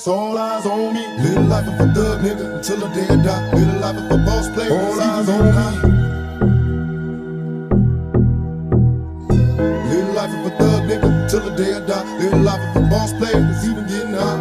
It's all eyes on me. Live the life of a thug nigga until the day I die. Live the life of a boss player. All eyes on me. Live the life of a thug nigga till the day I die. Live the life of a boss player that's even getting high.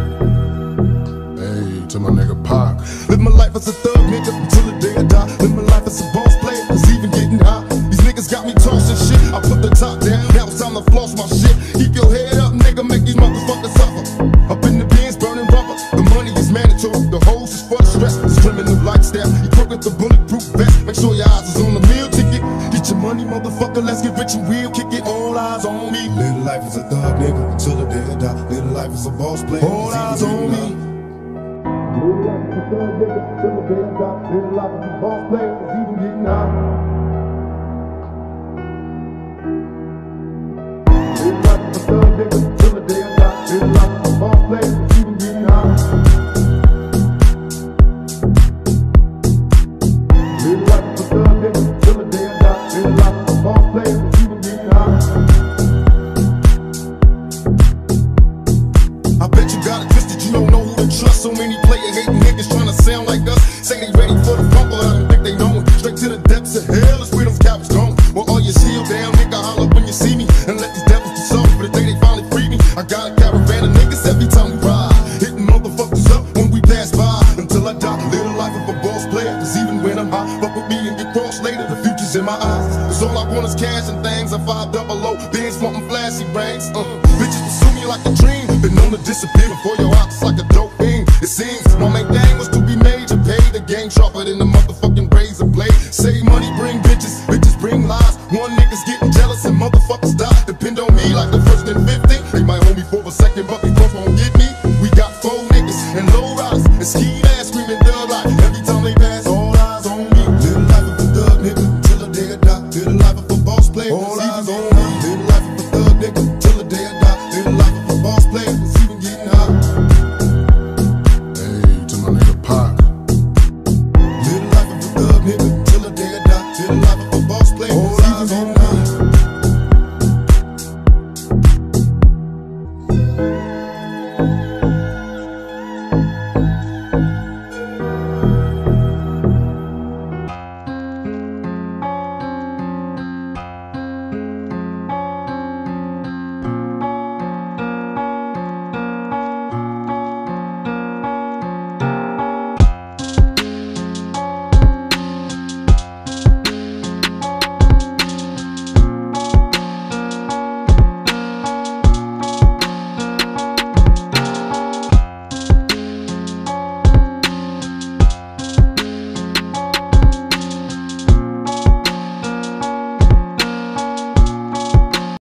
Hey, to my nigga Pac. Live my life as a thug nigga until the day I die. Live my life as a boss player that's even getting high. These niggas got me tossing shit. I put the top down, now it's time to floss my shit. Keep your head up, nigga, make these motherfuckers suffer. Up in the bins, burning rubber. The money is mandatory, the hose is for the stress. It's criminal lifestyle. You crook with the bulletproof vest. Make sure your eyes is on the meal ticket. Get your money, motherfucker, let's get rich and real. Kick it, all eyes on me. Live life as a thug nigga until the day I die. Live life as a boss player. All eyes on me. Live life as a thug nigga until the day I die. Live life as a boss player that's even getting high. Live life as a thug nigga until the day I die. Live life as a boss player that's even getting high. Live life as a thug nigga till the day I die. Live life as a boss player that's even getting high. I bet you got it twisted, you don't know who to trust. So many player-hating niggas tryna sound like us. Say they ready for the funk, but I don't think they know it. Straight to the depths of hell is where them cowards going. Well, all your shield down, nigga, holler when you see me. And let these devils be soft for the day they finally free me. I got a caravan of niggas every time we ride, hitting motherfuckers up when we pass by. Until I die, live the life of a boss player. Cause even when I'm high, fuck with me and get crossed later. The future's in my eyes. Cause all I want is cash and things. I 500, bands wanting flashy rings. Bitches pursue me like a dream. Been known to disappear before your eyes like a dope fiend. It seems my main thing was to be major. Pay the game sharper than the motherfucking razor blade. Save money, bring bitches, bitches bring lies. One nigga's getting jealous and motherfuckers die. Depend on me like the first and 50. They might hold me for a second, but before won't get me. We got 4 niggas and low riders and ski ass screaming thug life. Every time they pass, all eyes on me. Live the life of a thug nigga till the day I die. Live the life of a boss player. All eyes on me. Live the life of a thug nigga till the day I die. Live the life of a boss player that's even getting high. Hey, to my nigga Pac. Live the life of a thug nigga till the day I die. Live the life of a boss player. All eyes on me.